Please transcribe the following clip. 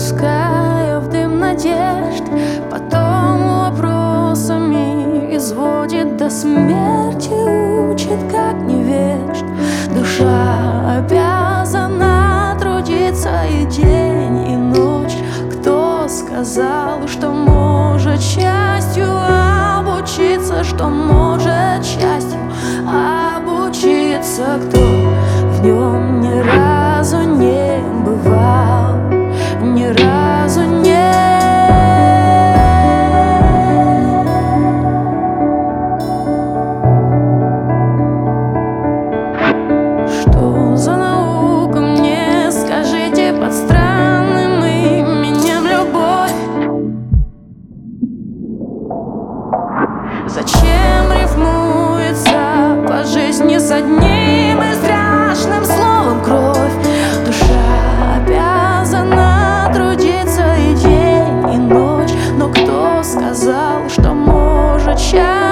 пуская в дым надежд, потом вопросами изводит до смерти, учит как невежд. Душа обязана трудиться и день, и ночь. Кто сказал, что может счастью обучиться, что может счастью обучиться? Кто в нем ни разу не бывал, ни разу не. Что за наука, мне скажите, под странным именем любовь? Зачем рифмуется по жизни с одним и страшным словом кровь? Душа обязана трудиться и день, и ночь. Но кто сказал, что может счастье